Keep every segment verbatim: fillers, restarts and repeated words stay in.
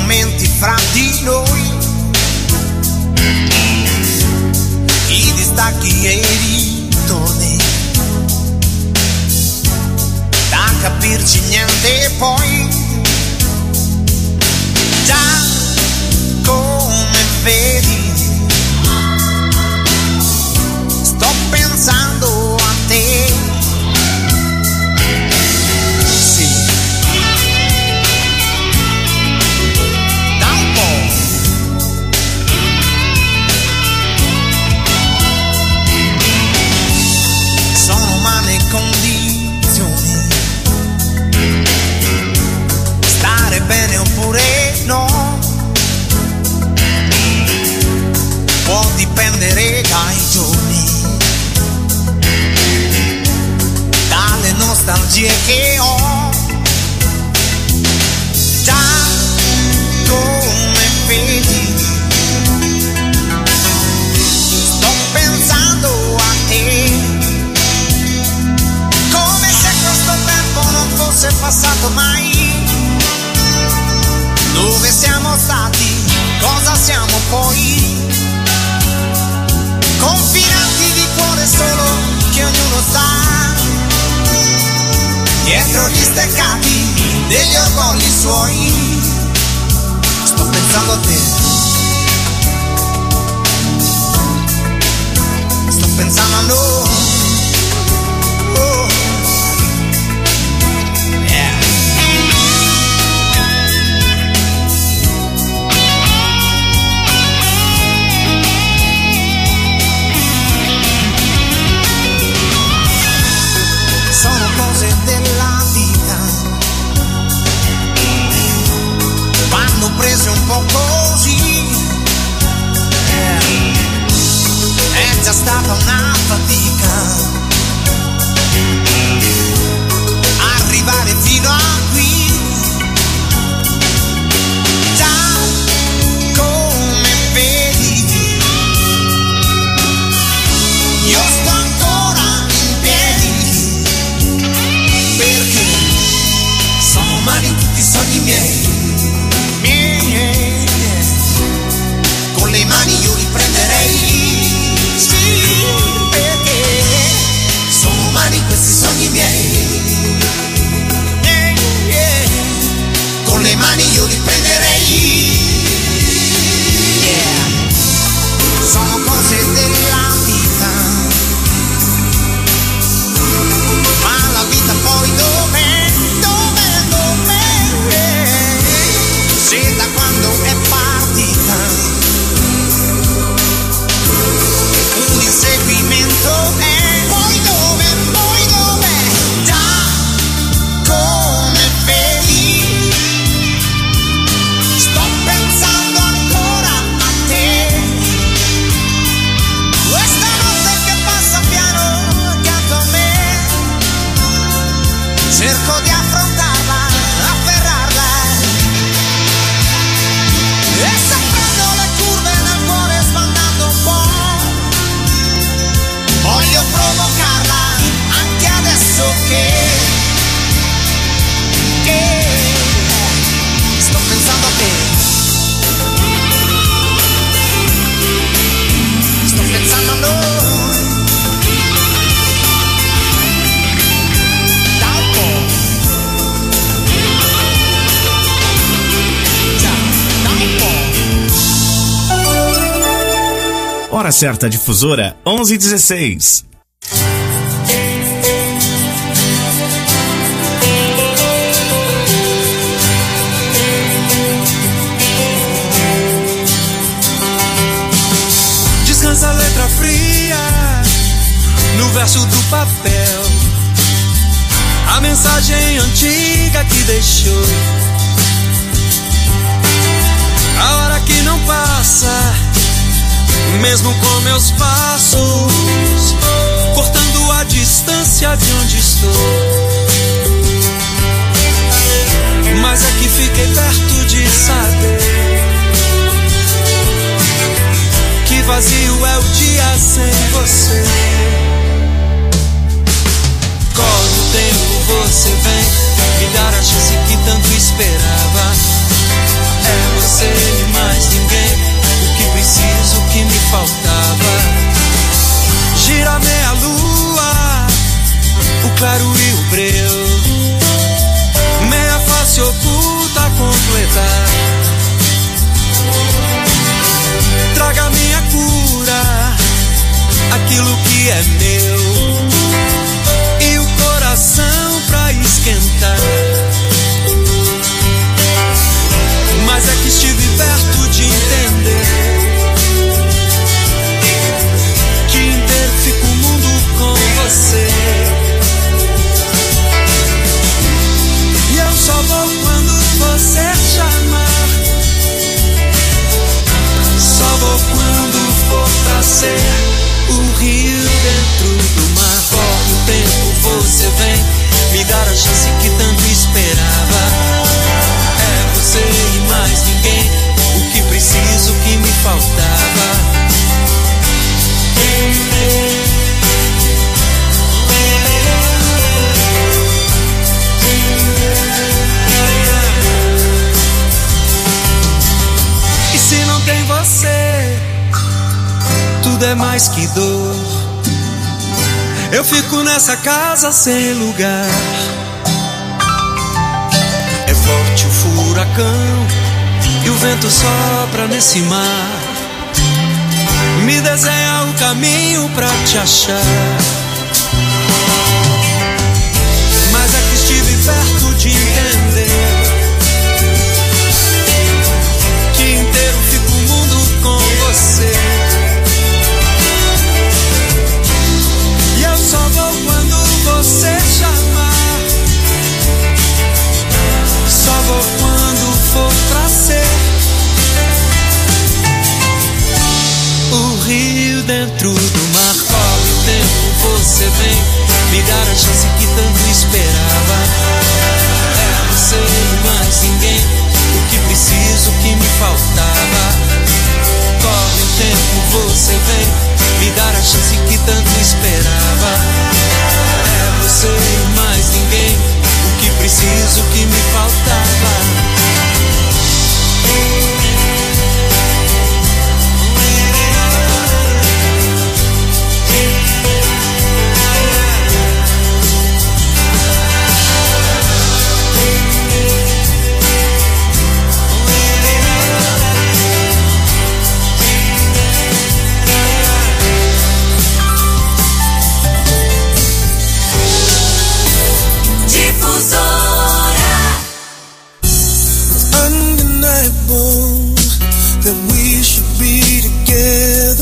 momenti fra di noi, i distacchi e i ritorni, da capirci niente poi. Già come vedi, sto pensando a te. Sì, da un po'. Sono umane condizioni, stare bene oppure no, può dipendere dai giorni, dalle nostalgie che ho. Già come vedi, sto pensando a te, come se questo tempo non fosse passato mai. Dove siamo stati, cosa siamo poi? Confinati di cuore solo che ognuno sta dietro gli steccati degli orgogli suoi. Sto pensando a te, sto pensando a noi. Oh. Yeah. Sono cose della vita, vanno prese un po' così. Eh, è già stata una fatica arrivare fino a qui. Già come vedi, io sto ancora in piedi, perché sono umani tutti i sogni miei, miei, con le mani io li prenderei, sì, perché sono umani questi sogni miei, miei, con le mani io li prenderei, yeah. Sono cose della vita, ma la vita poi dov'è, dov'è, dov'è? Se da quando è partita un inseguimento è, poi dove, poi dov'è? Già come vedi, sto pensando ancora a te. Questa notte che passa piano accanto a me, cerco di affrontarla, afferrarla, e se prendo le curve nel cuore sbandando un po', voglio provocarla anche adesso che, che sto pensando a te, sto pensando a noi, da un po', già, da un po'. Hora certa difusora onze e dezesseis. Descansa a letra fria no verso do papel, a mensagem antiga que deixou, a hora que não passa, mesmo com meus passos, cortando a distância de onde estou. Mas é que fiquei perto de saber que vazio é o dia sem você. Corre o tempo, você vem me dar a chance que tanto esperava. É você você e mais ninguém, o que preciso, o que me faltava. Gira meia lua, o claro e o breu, meia face oculta a completar. Traga minha cura, aquilo que é meu, e o coração pra esquentar. Mas é que estive perto de entender que inteiro fica o mundo com você. E eu só vou quando você chamar, só vou quando for pra ser o rio dentro do mar. Corre o tempo, você vem me dar a chance que tanto esperava. É você e mais ninguém, o que preciso, o que me faltava. E se não tem você, tudo é mais que dor. Eu fico nessa casa sem lugar. É forte o furacão e o vento sopra nesse mar. Me desenha o caminho pra te achar. Mas é que estive perto de entender que inteiro fica o mundo com você. E eu só vou quando você chamar, só vou quando for pra ser o rio dentro do mar. Corre o tempo, você vem me dar a chance que tanto esperava. É você e mais ninguém, o que preciso, o que me faltava. Corre o tempo, você vem me dar a chance que tanto esperava. É você e mais ninguém, o que preciso, o que me faltava. That we should be together.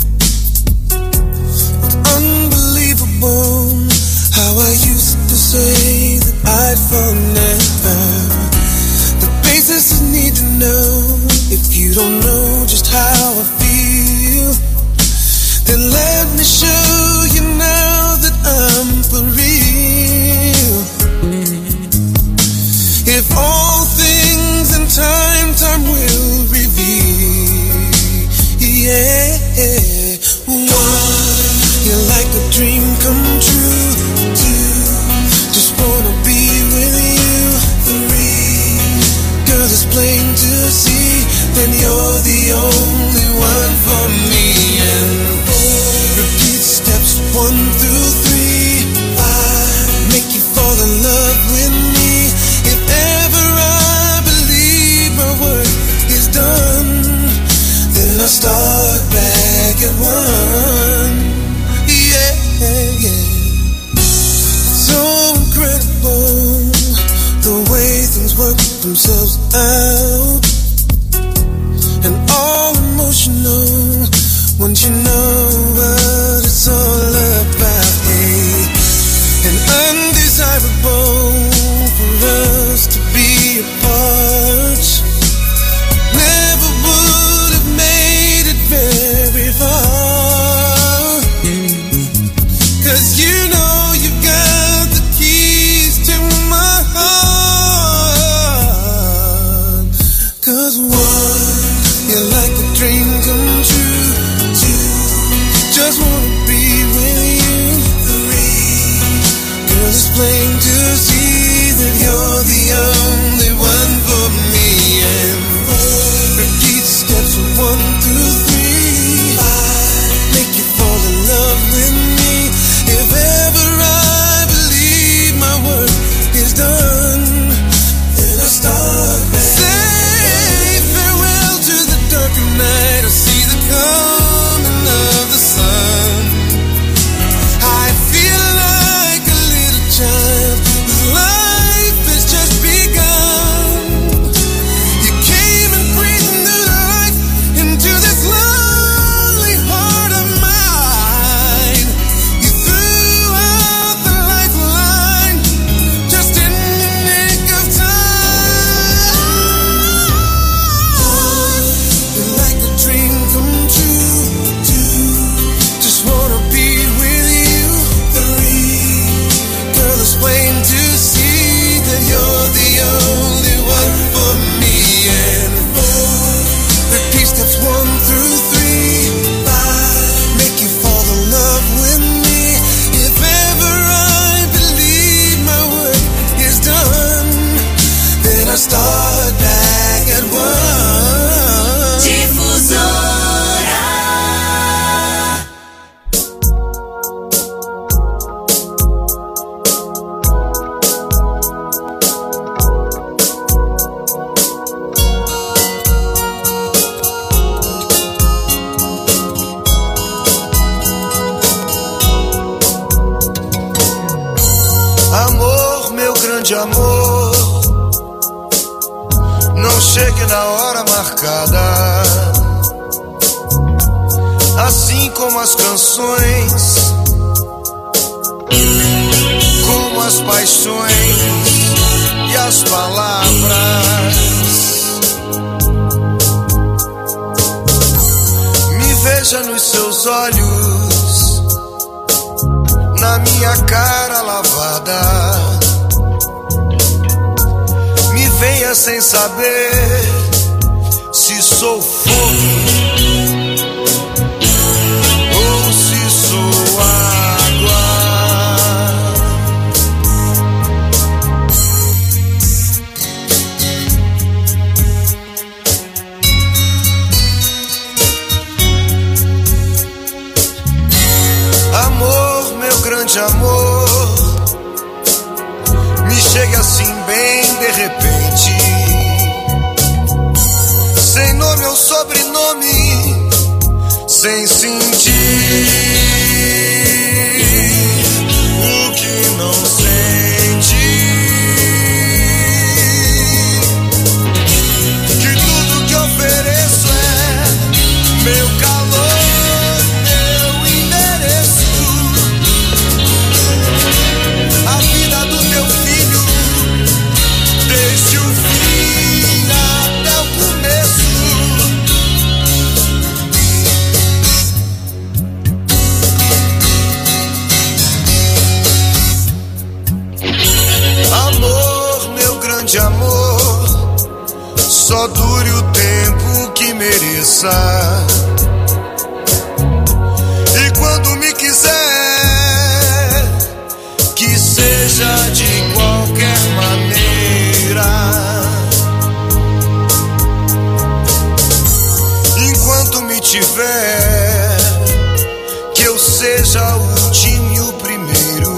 It's unbelievable how I used to say that I'd fall never. The basics you need to know if you don't know just how I feel. Then let me show you now that I'm for real. If all things in time, time will reveal. Yeah, one, you're like a dream come true. Two, just wanna be with you. Three, girl, it's plain to see that you're the only one for me. And four, repeat steps one through three. Five, make you fall in love with me. If ever I believe my work is done, then I start back at one. Yeah, yeah. So incredible the way things work themselves out, and all emotional once you know what it's all about. Hey, and undesirable for us to be apart. Never would have made it very far. Cause you know you got the keys to my heart. Cause one, you're like a dream come true. Two, just one madrugada, assim como as canções, como as paixões e as palavras. Me veja nos seus olhos, na minha cara lavada. Me venha sem saber se sou fogo ou se sou água. Amor, meu grande amor, me chegue assim bem de repente, sem nome ou sobrenome, sem sentir o que não sente. Que tudo que ofereço é meu calor, meu endereço, a vida do teu filho, desde o fim até o começo. Amor, meu grande amor, só dure o tempo que mereça. E quando me quiser, que seja de qualquer maneira. Enquanto me tiver, que eu seja o último e o primeiro.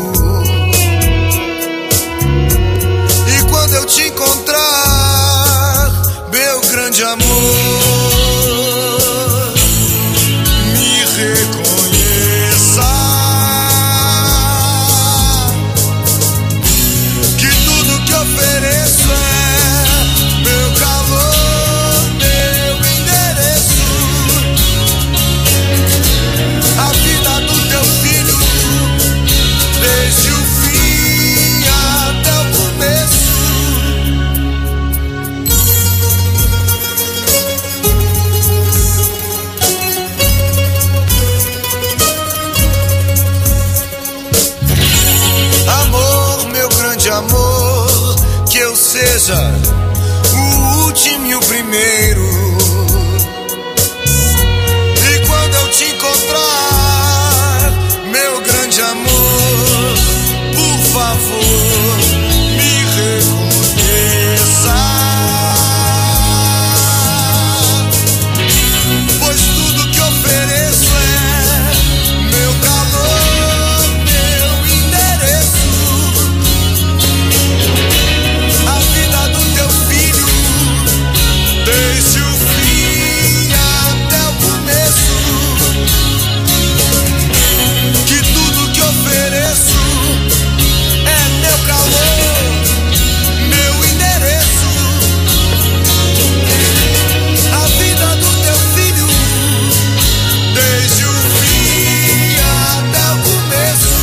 E quando eu te encontrar, meu grande amor, me reconheça. Que tudo que ofereço é meu calor, meu endereço, a vida do teu filho, desde o fim até o começo. Amor, meu grande amor, que eu seja o último e o primeiro. E quando eu te encontrar, meu grande amor, por favor, me reconheça. Pois tudo que ofereço é meu calor, meu endereço, a vida do teu filho, desde o fim até o começo. Que tudo que ofereço é meu calor, meu endereço, a vida do teu filho, desde o fim até o começo.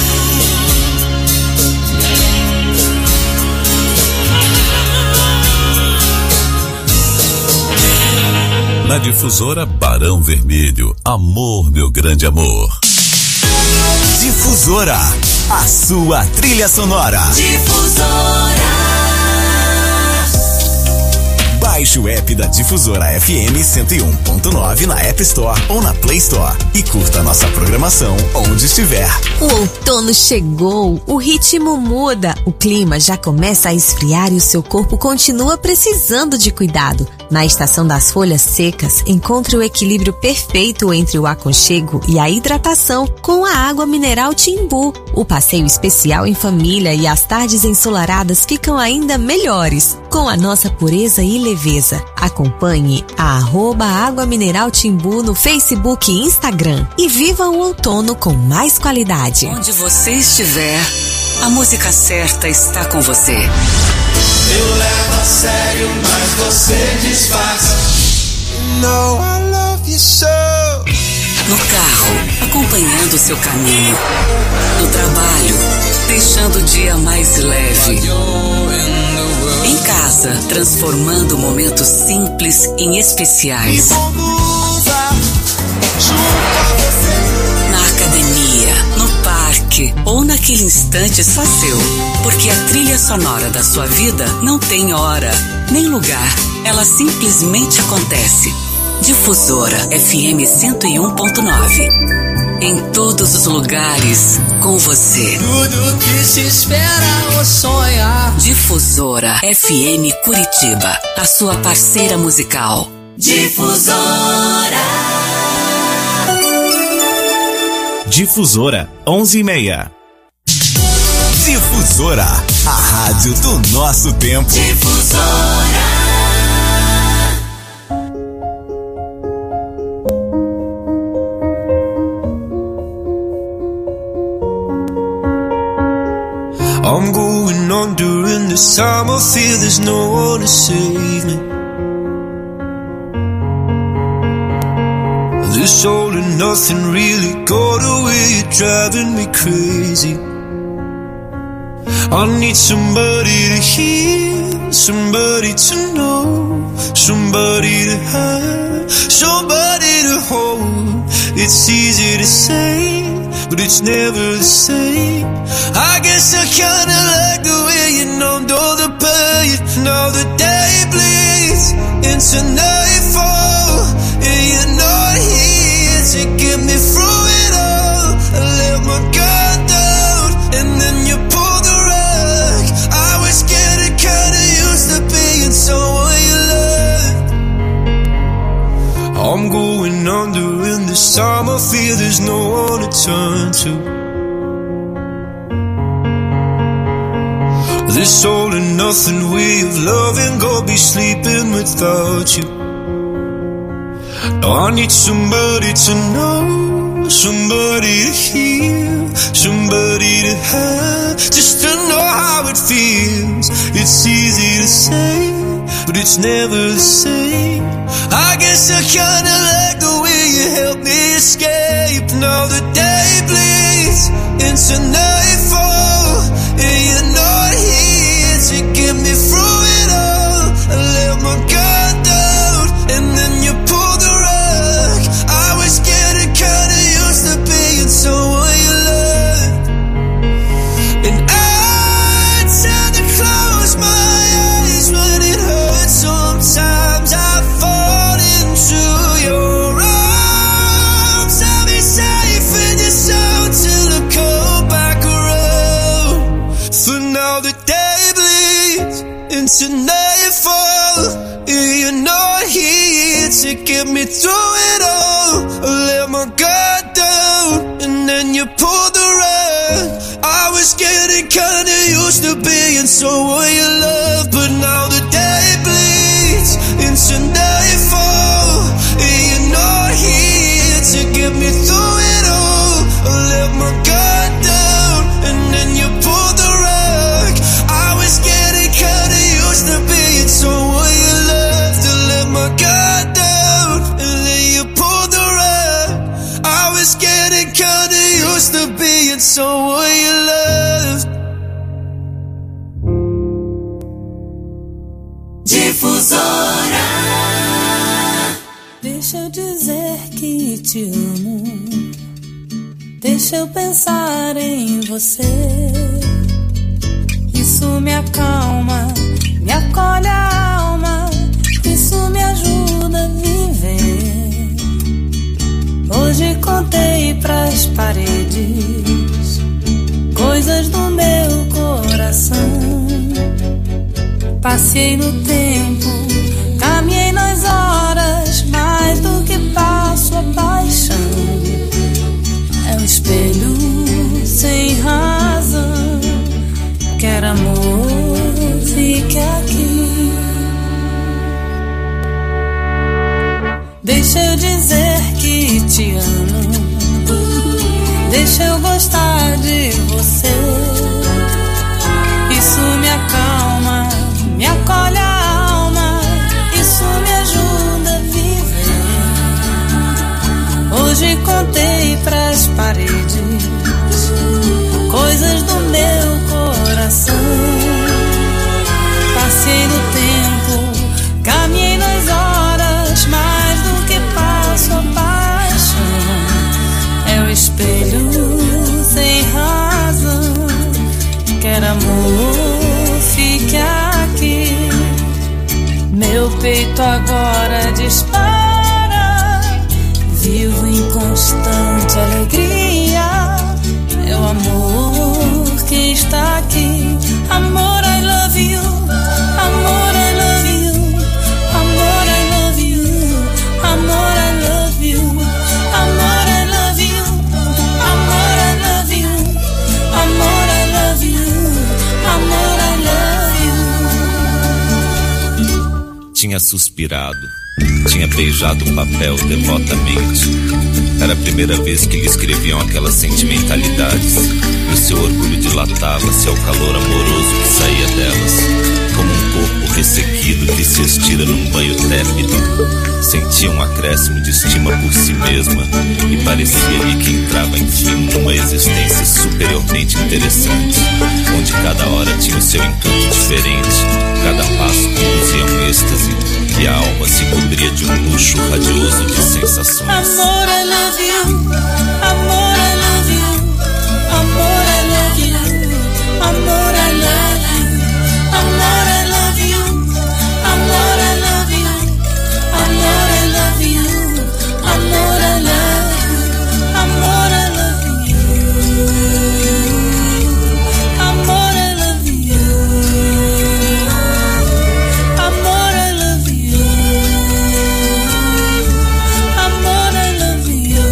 Na Difusora Barão Vermelho, amor, meu grande amor. Difusora, a sua trilha sonora. Difusora. Baixe o app da Difusora F M cento e um ponto nove na App Store ou na Play Store e curta nossa programação onde estiver. O outono chegou, o ritmo muda, o clima já começa a esfriar e o seu corpo continua precisando de cuidado. Na estação das folhas secas, encontre o equilíbrio perfeito entre o aconchego e a hidratação com a água mineral Timbu. O passeio especial em família e as tardes ensolaradas ficam ainda melhores, com a nossa pureza e leveza. Acompanhe a arroba Água Mineral Timbu no Facebook e Instagram e viva o outono com mais qualidade. Onde você estiver, a música certa está com você. Eu levo a sério, mas você disfarça. know I love you so. No carro, acompanhando seu caminho. No trabalho, deixando o dia mais leve. Em casa, transformando momentos simples em especiais. Na academia, no parque ou naquele instante só seu. Porque a trilha sonora da sua vida não tem hora, nem lugar. Ela simplesmente acontece. Difusora F M cento e um ponto nove. Em todos os lugares, com você. Tudo que se espera ou sonhar. Difusora F M Curitiba, a sua parceira musical. Difusora. Difusora onze e meia. Difusora, a rádio do nosso tempo. Difusora. I'm going on during this time. I feel there's no one to save me. This all and nothing really got away. You're driving me crazy. I need somebody to hear, somebody to know, somebody to have, somebody to hold. It's easy to say, but it's never the same. I guess I kinda like the way you numbed all the pain. Now the day bleeds into nightfall, and you're not here to get me through it all. I let my guard down, and then you pulled the rug. I was getting kinda used to being someone you loved. I'm going under in this time. I feel there's no one to turn to. This all and nothing way of loving, go be sleeping without you. Now I need somebody to know, somebody to hear, somebody to have, just to know how it feels. It's easy to say, but it's never the same. I guess I kinda like the way you helped me escape. Now the day bleeds into nightfall, and you're not here to get me through it all. I let my guard down, and then you pulled the rug. I was getting kinda used to being someone you loved, and I tend to close my eyes when it hurts. Sometimes I fall into your arms. I'll be safe in your soul till I come back around. For now the day bleeds into nightfall, and you're not here to get me through it all. I let my guard down, and then you pulled the rug. I was getting kinda used to being someone you love, but now the day bleeds into nightfall, and you're not here to get me through it all. I let my guard down, and then you pulled the rug. I was getting kinda used to being someone you loved. To let my guard down, and then you pulled the rug. I was getting kinda used to being someone you loved. Difusora. Deixa eu dizer que te amo. Deixa eu pensar em você. Isso me acalma, me acolhe a alma. Isso me ajuda a viver. Hoje contei pras paredes coisas do meu coração. Passei no tempo, caminhei nas horas, mais do que passo a paixão. É um espelho sem razão, quer amor, fique aqui. Deixa eu dizer que te amo, deixa eu gostar de você. Isso me acalma, me acolhe a alma. Isso me ajuda a viver. espelho sem razão. Quer amor, fique aqui. Meu peito agora dispara. Vivo em constante alegria. É o amor que está aqui. Amor, I love you. Amor, I love you. Amor, I love you. Amor, I love you. Amor, I love you. Amor, I love you. Amor, I love you. Amor, I love you. Tinha suspirado, tinha beijado o papel devotamente. Era a primeira vez que lhe escreviam aquelas sentimentalidades. E o seu orgulho dilatava-se ao calor amoroso que saía delas, como um corpo ressequido que se estira num banho tépido. Sentia um acréscimo de estima por si mesma e parecia-lhe que entrava enfim numa existência superiormente interessante, onde cada hora tinha o seu encanto diferente, cada passo conduzia um êxtase e a alma se cobria de um luxo radioso de sensações. Amor, I love you. Amor, I love you. Amor, I love you. Amor, I love you. Amor, I love you. Amor, I love you. Amor, I love you. Amor, I love you. Amor, I love you. Amor, I love you. Amor, I love you. Amor, I love you.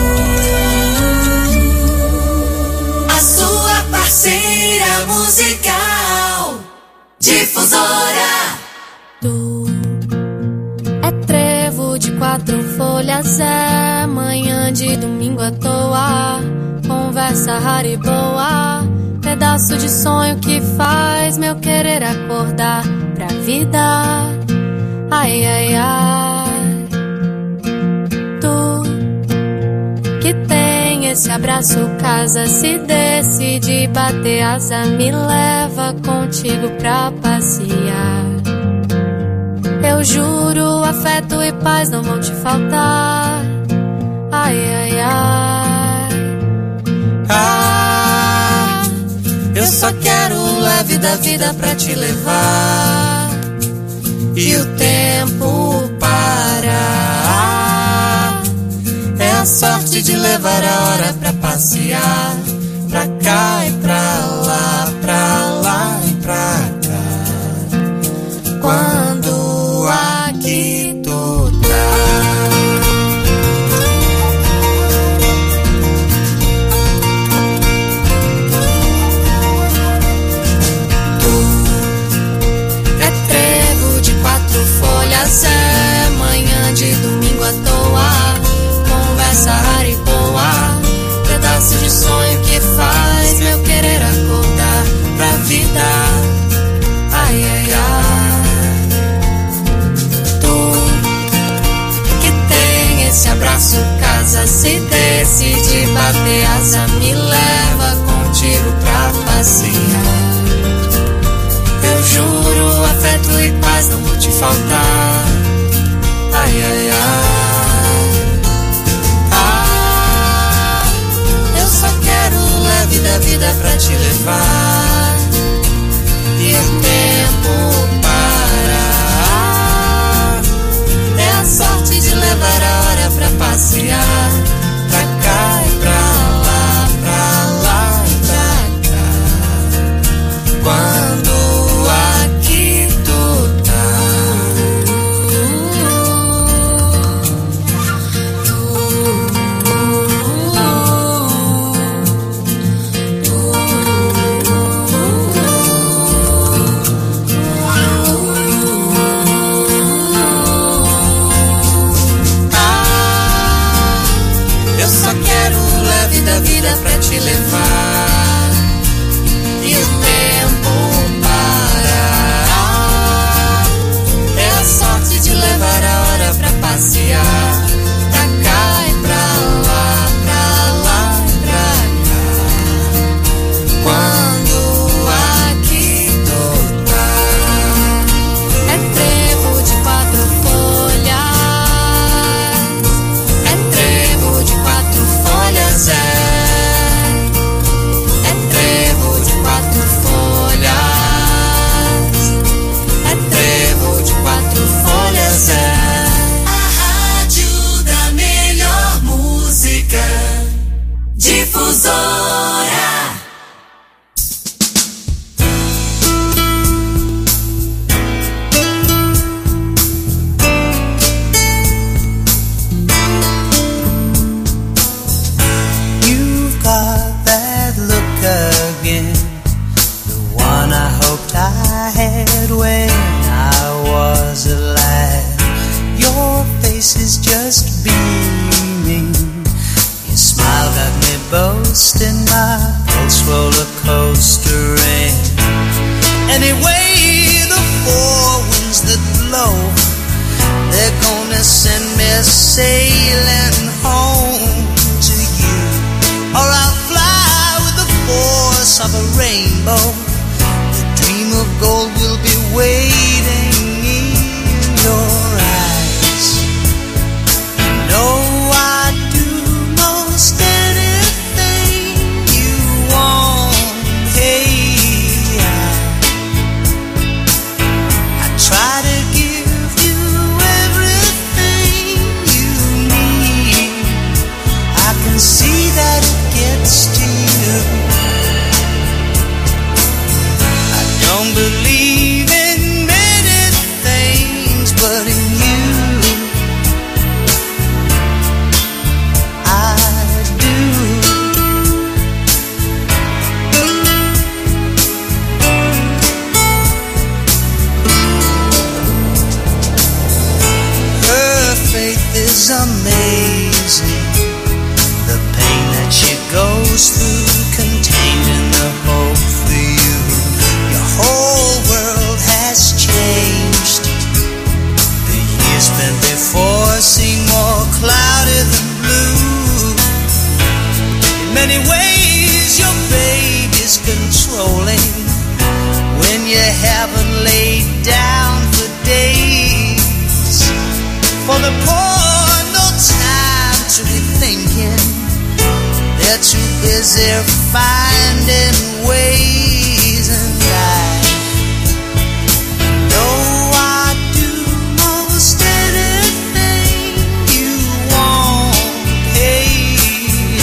A sua parceira musical Difusora. Tu é trevo de quatro folhas, é manhã de domingo à toa, conversa rara e boa, pedaço de sonho que faz meu querer acordar pra vida. Ai, ai, ai. Tu que tem esse abraço, casa, se decide bater asa, me leva contigo pra passear. Eu juro, afeto e paz não vão te faltar. Ai, ai, ai. Ah, eu só quero leve da vida pra te levar e o tempo parar. É a sorte de levar a hora pra passear, pra cá e pra lá, pra lá e pra cá. Quando aqui tu tá. É manhã de domingo à toa, conversa rara e boa, pedaço de sonho que faz meu querer acordar pra vida. Ai, ai, ai. Tu que tem esse abraço, casa, se decide bater asa, me leva contigo pra passear. Eu juro, afeto e paz não vou te faltar. Ai, ai, ai. Ah, eu só quero leve da vida pra te levar e o tempo parar. É a sorte de levar a hora pra passear, pra cá e pra lá, pra lá e pra cá. Quando da vida pra te levar e o tempo parar. É a sorte de levar a hora pra passear, pra cá e pra lá, pra lá e pra cá. Quando aqui tu tá. É trevo de quatro folhas, é trevo de quatro folhas, é Difusora. You've got that look again, the one I hoped I had when I was a lad. Your face is just beaming, your smile got me boasting, my pulse roller coastering. Anyway, the four winds that blow, they're gonna send me sailing home to you, or I'll fly with the force of a rainbow. The dream of gold will be waiting in your eyes. You know I'd do most anything you want. Hey, I, I try to give you everything you need. I can see that it gets to you. I don't believe in many things, but in you I do. Her faith is amazing, the pain that she goes through, contained in the hope for you. Your whole world has changed. The years spent before seem more cloudy than blue. In many ways your baby's controlling when you haven't laid down for days. For the poor, no time to be thinking, they're too busy finding ways. And I know I'd do most anything you want. Hey, I,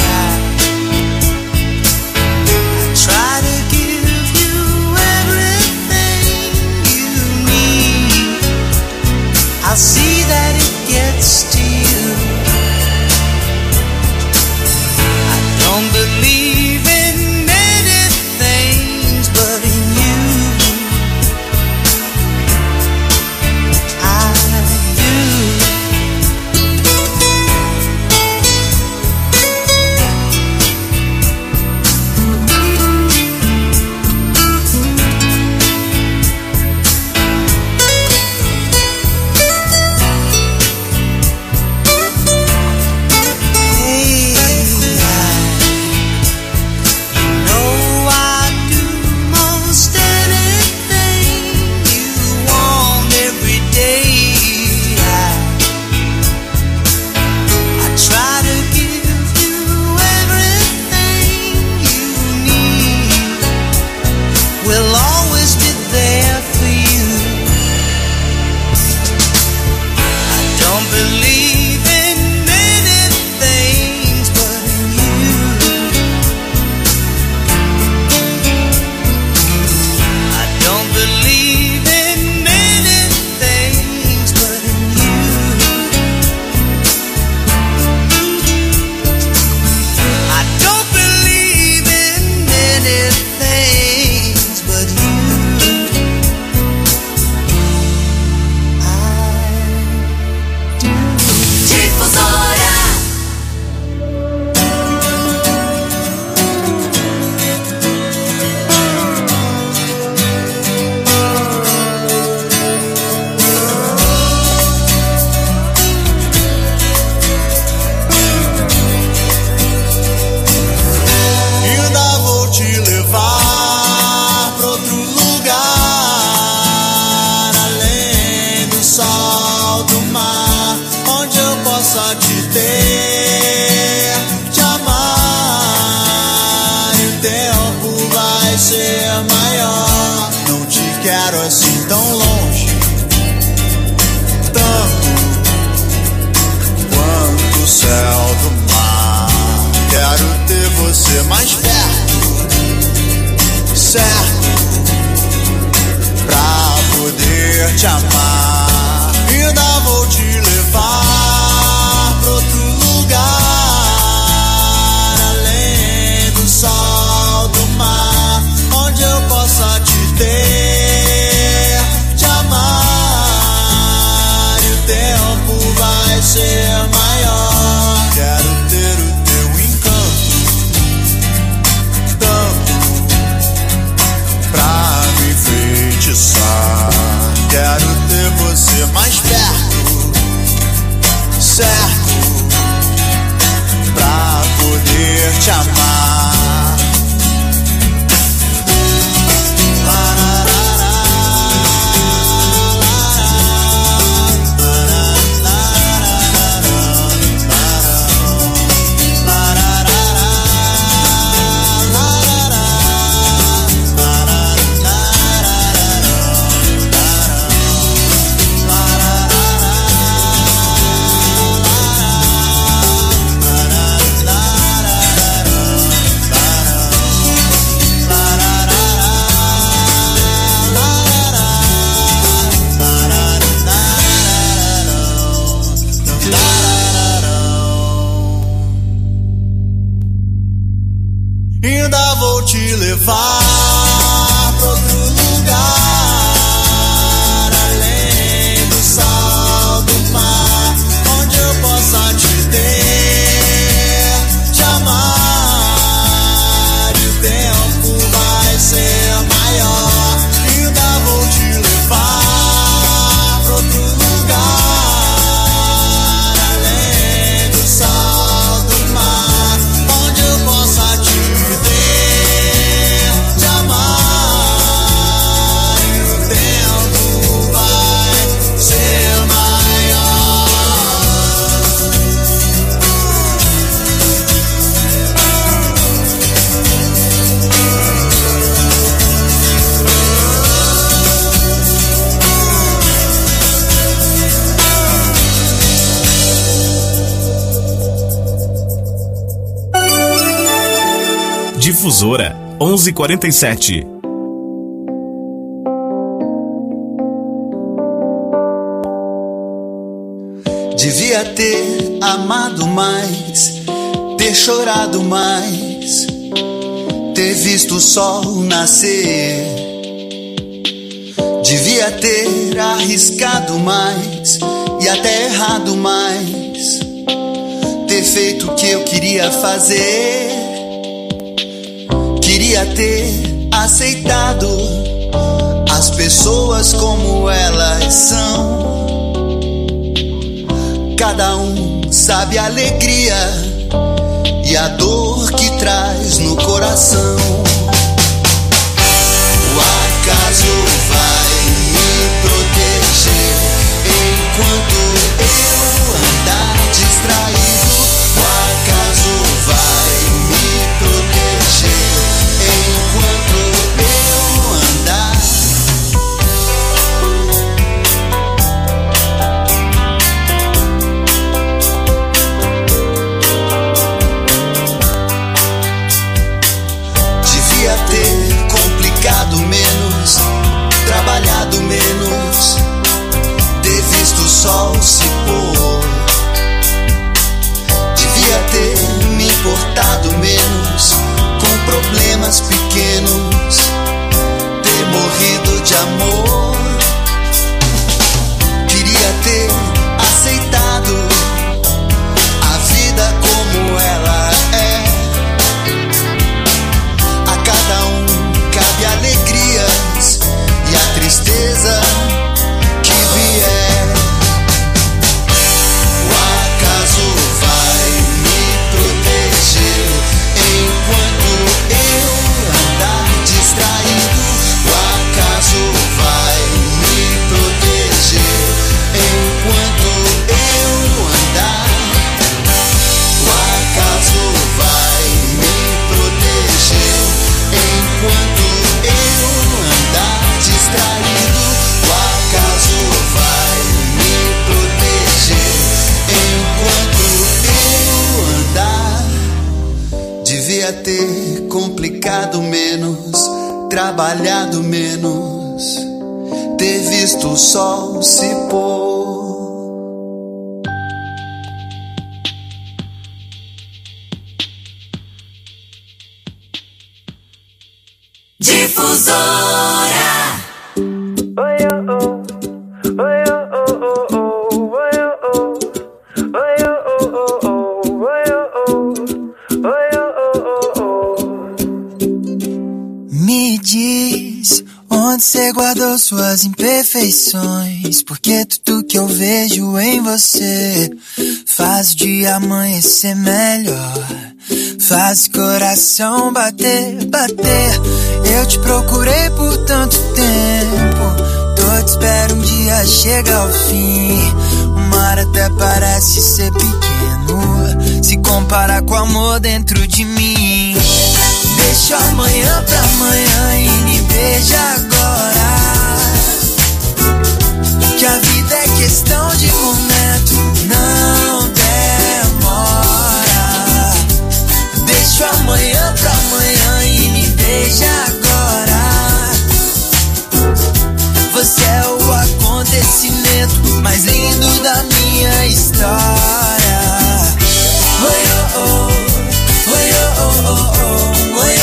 I try to give you everything you need. I'll see that it gets to you. I don't believe in many things, but in you I do. Hey, I, you know I do most anything you want every day. I, I try to give you everything you need. We'll always be there for you. I don't believe in many things, but in you I don't believe in many things, but in you I don't believe in many things, but you I do. Difusora. Ainda vou te levar pra outro lugar, além do sol, do mar, onde eu possa te ter, te amar. E o tempo vai ser maior. Não te quero assim tão longe, tanto quanto o céu do mar. Quero ter você mais perto, certo, pra poder te amar. Ainda vou te levar pra outro lugar, além do sol, do mar, onde eu possa te ter, te amar, e o tempo vai ser maior. Quero ter o teu encanto, tanto, pra me enfeitiçar. Quero ter você mais perto, certo, pra poder te amar. Ainda vou te levar pra outro lugar, além do sol, do mar, onde eu possa te ter, te amar, e o tempo vai ser maior. Ainda vou te levar pra outro lugar, além do sol, do mar, onde eu possa te Difusora onze e quarenta e sete. Devia ter amado mais, ter chorado mais, ter visto o sol nascer. Devia ter arriscado mais e até errado mais, ter feito o que eu queria fazer. Queria ter aceitado as pessoas como elas são. Cada um sabe a alegria e a dor que traz no coração. O acaso vai me proteger enquanto eu andar distraído. O acaso vai me proteger enquanto eu andar. devia ter complicado menos, trabalhado menos, ter visto o sol se pôr. Difusora. Me diz onde você guardou suas imperfeições, porque tudo que eu vejo em você faz o dia amanhecer melhor, faz o coração bater, bater. Eu te procurei por tanto tempo, todo espero um dia chega ao fim. O mar até parece ser pequeno, se compara com o amor dentro de mim. Deixa amanhã pra amanhã e me beija agora, que a vida é questão de momento, não demora. Deixa amanhã pra amanhã e me beija agora. Você é o acontecimento mais lindo da minha história. Oi, oh, oh, oi, oh, oh, oh, oh.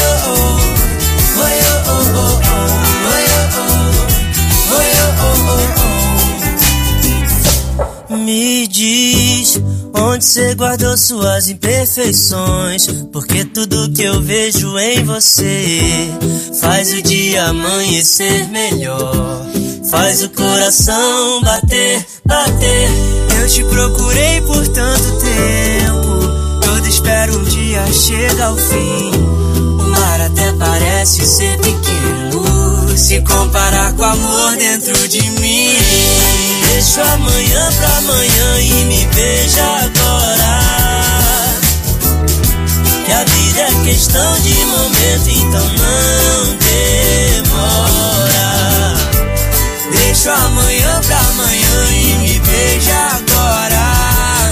Me diz onde você guardou suas imperfeições, porque tudo que eu vejo em você faz o dia amanhecer melhor, faz o coração bater, bater. Eu te procurei por tanto tempo, todo espero um dia chega ao fim. O mar até parece ser pequeno, se comparar com o amor dentro de mim. Deixa amanhã pra amanhã e me beija agora, que a vida é questão de momento, então não demora. Deixa amanhã pra amanhã e me beija agora.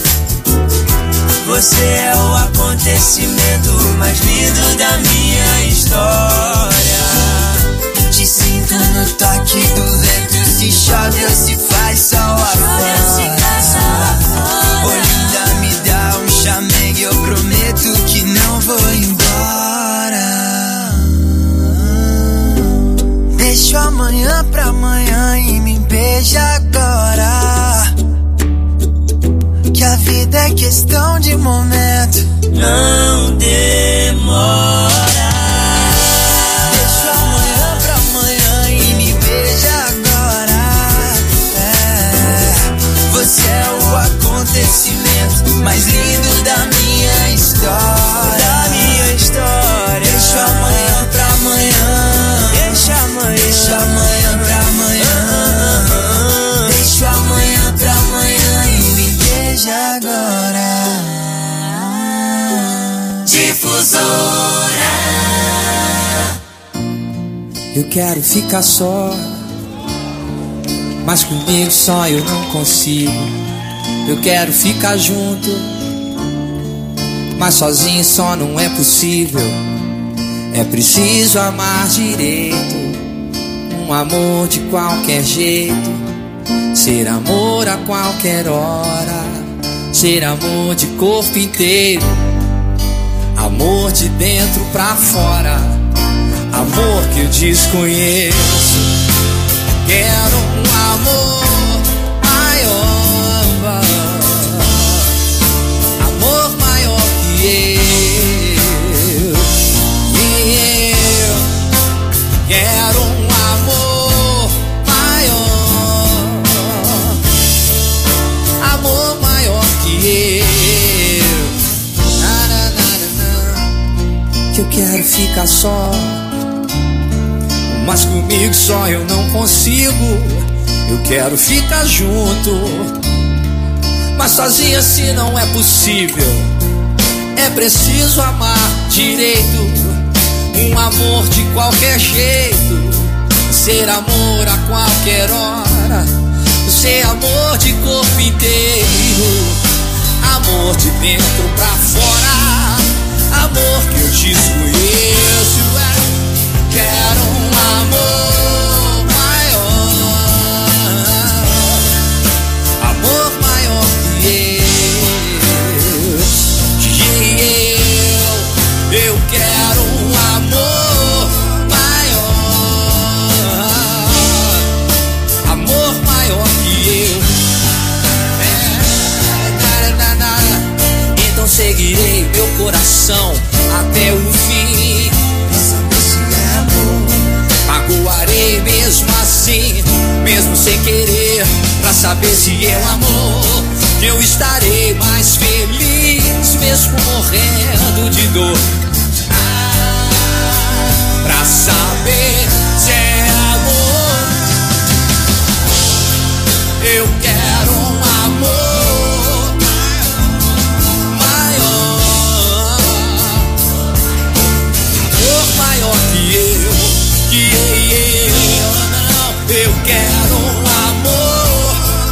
Você é o acontecimento mais lindo da minha história. Te sinto no toque do vento, se chove ou se faz sol afora. Ô linda, me dá um chamego, eu prometo que não vou embora. Deixa amanhã pra amanhã e me beija agora, que a vida é questão de momento, não demora. Você é o acontecimento mais lindo da minha história, da minha história. Deixa amanhã pra amanhã, deixa amanhã, deixa amanhã pra amanhã, deixa amanhã pra amanhã e me beija agora. Difusora. Eu quero ficar só, mas comigo só eu não consigo. Eu quero ficar junto, mas sozinho só não é possível. É preciso amar direito, um amor de qualquer jeito, ser amor a qualquer hora, ser amor de corpo inteiro, amor de dentro pra fora, amor que eu desconheço. Quero um amor maior, amor maior que eu. E eu quero um amor maior, amor maior que eu. Na, na, na, na. Que eu quero ficar só, mas comigo só eu não consigo. Eu quero ficar junto, mas sozinho assim não é possível. É preciso amar direito, um amor de qualquer jeito, ser amor a qualquer hora, ser amor de corpo inteiro, amor de dentro pra fora, amor que eu desconheço. É, quero um amor maior, amor maior que eu. Eu, eu quero um amor maior, amor maior que eu. Então seguirei meu coração até o fim. Saber se é amor. Magoarei mesmo assim, mesmo sem querer, pra saber se é amor. Eu estarei mais feliz, mesmo morrendo de dor. Ah, pra saber se é amor. Eu quero um amor maior que eu, que eu não, eu quero um amor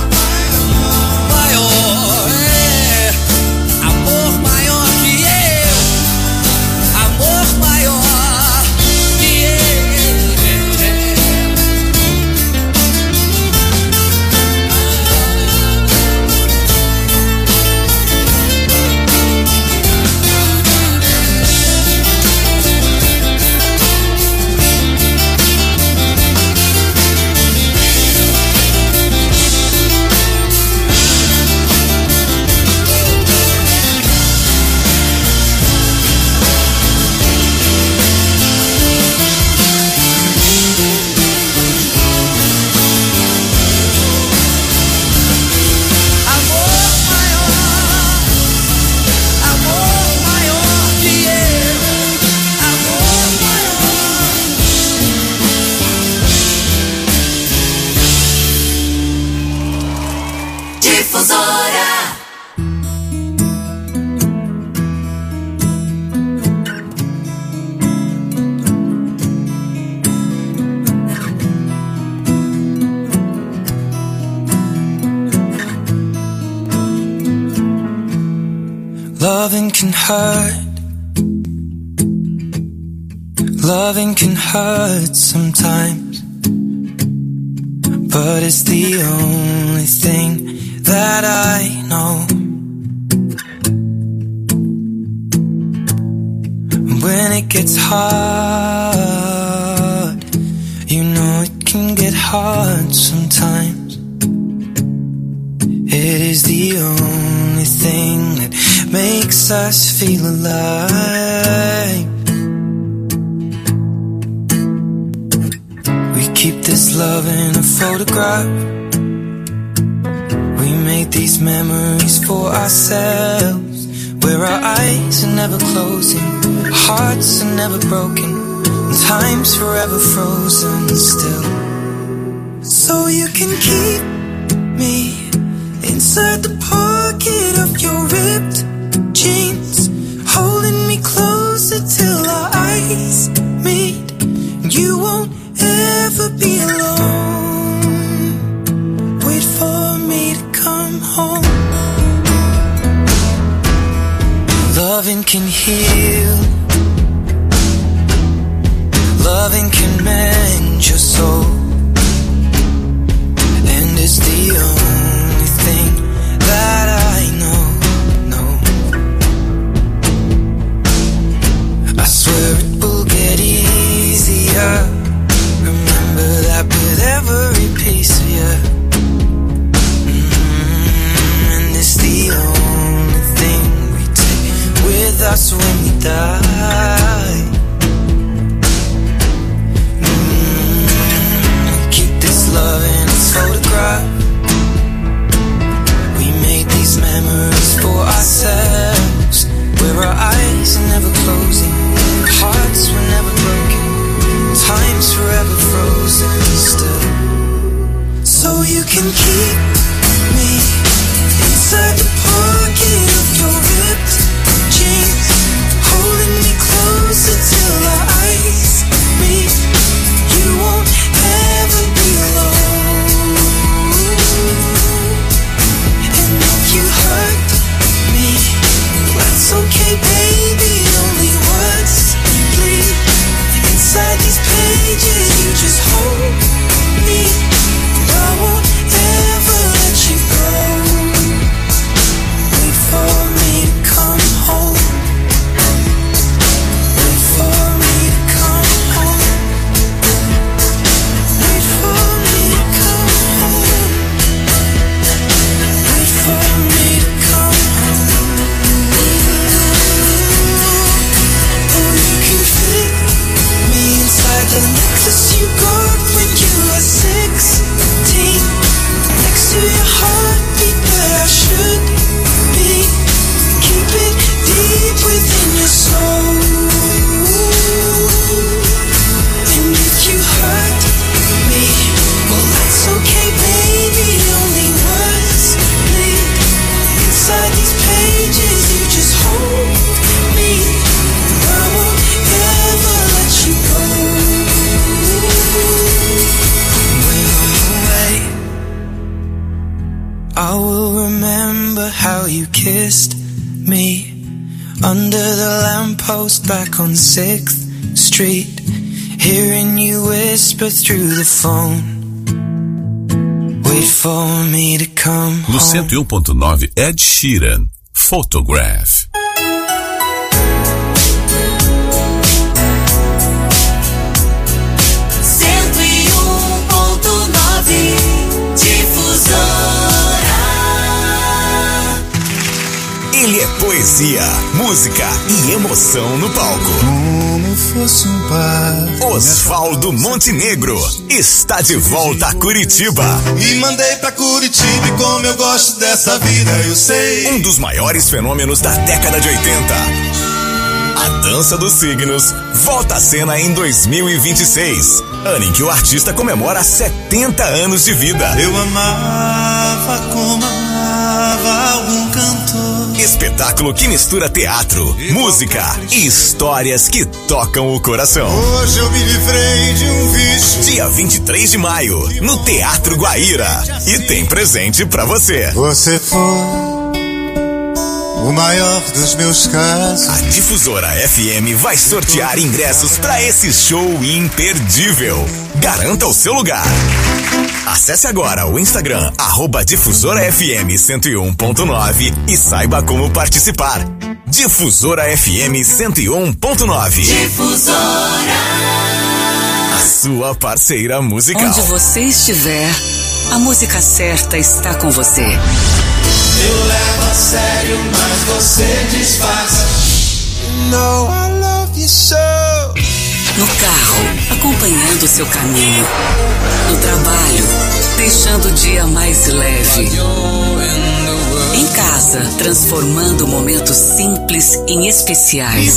maior, é, amor maior que eu, amor maior que eu. Loving can hurt. Loving can hurt sometimes, but it's the only thing that I know. When it gets hard, you know it can get hard sometimes. It is the only thing that makes us feel alive. We keep this love in a photograph. We make these memories for ourselves, where our eyes are never closing, hearts are never broken, and time's forever frozen still. So you can keep me inside the pocket of your ripped jeans, holding me closer till our eyes meet. You won't ever be alone. Wait for me to come home. Loving can heal. Loving can mend your soul. And it's the only thing that I know, no. I swear it will get easier. Remember that with every piece of you. Mm-hmm. And it's the only thing we take with us when we die. how you kissed me under the lamppost back on sixth Street, hearing you whisper through the phone. Wait for me to come No home. cento e um ponto nove, Ed Sheeran, Photograph. cento e um ponto nove Difusora. Ele é poesia, música e emoção no palco. Como fosse um par. Osvaldo Montenegro está de volta a Curitiba. E mandei pra Curitiba e como eu gosto dessa vida, eu sei. Um dos maiores fenômenos da década de oitenta. A Dança dos Signos volta à cena em dois mil e vinte e seis, ano em que o artista comemora setenta anos de vida. Eu amava como amava algum cantor. Espetáculo que mistura teatro, música e histórias que tocam o coração. Hoje eu me livrei de um vício. Dia vinte e três de maio, no Teatro Guaíra. E tem presente pra você. Você foi o maior dos meus casos. A Difusora F M vai sortear ingressos pra esse show imperdível. Garanta o seu lugar. Acesse agora o Instagram, arroba Difusora F M cento e um ponto nove e saiba como participar. Difusora F M cento e um ponto nove. Difusora. A sua parceira musical. Onde você estiver, a música certa está com você. Eu levo a sério, mas você disfarça. No, I love you so. No carro, acompanhando o seu caminho. No trabalho, deixando o dia mais leve. Em casa, transformando momentos simples em especiais.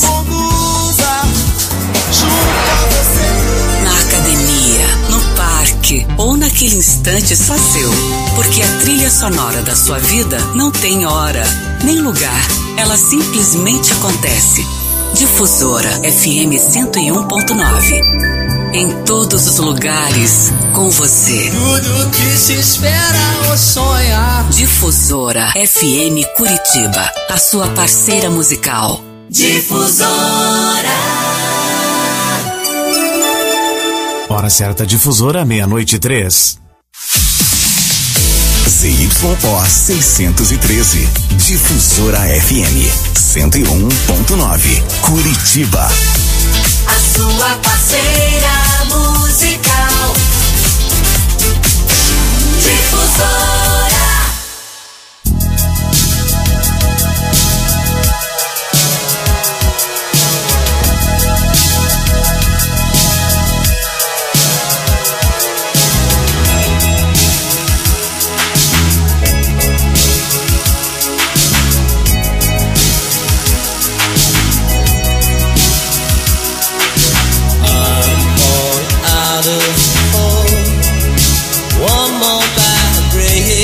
Na academia, no parque ou naquele instante só seu. Porque a trilha sonora da sua vida não tem hora, nem lugar. Ela simplesmente acontece. Difusora F M cento e um ponto nove. Em todos os lugares, com você. Tudo que se espera ou sonhar. Difusora F M Curitiba, a sua parceira musical. Difusora. Hora certa, Difusora, meia-noite e três. Z Y O seiscentos e treze, Difusora F M cento e um ponto nove, Curitiba. A sua parceira musical. Difusora. One more bad break.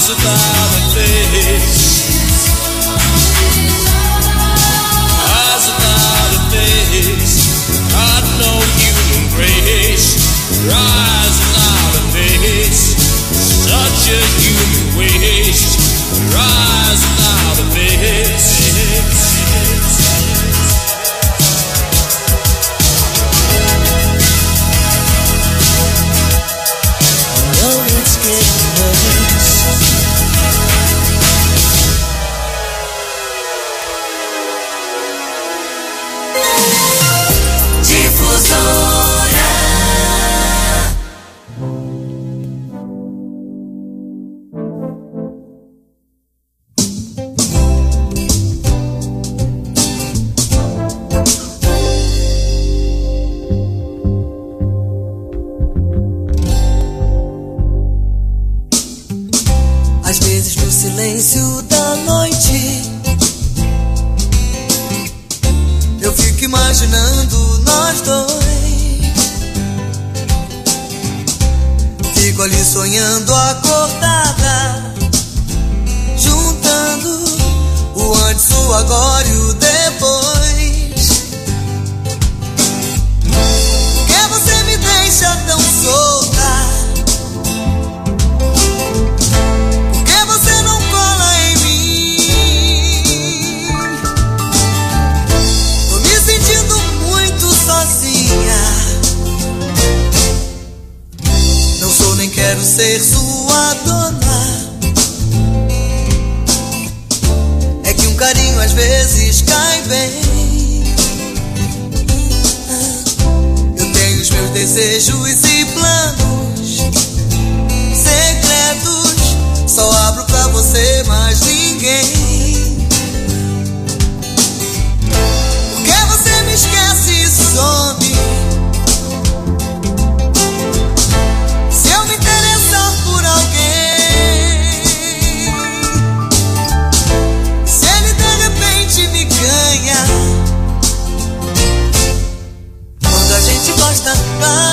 without a face. Eyes without a face. Got no human grace. Eyes without a face. Such a human waste. Eyes without a face. Às vezes no silêncio da noite eu fico imaginando nós dois. Fico ali sonhando acordada, juntando o antes, o agora e o depois. Por que você me deixa tão solta? Não sou nem quero ser sua dona. É que um carinho às vezes cai bem. Eu tenho os meus desejos e planos secretos, só abro pra você, mais ninguém. Por que você me esquece e some? Gosta,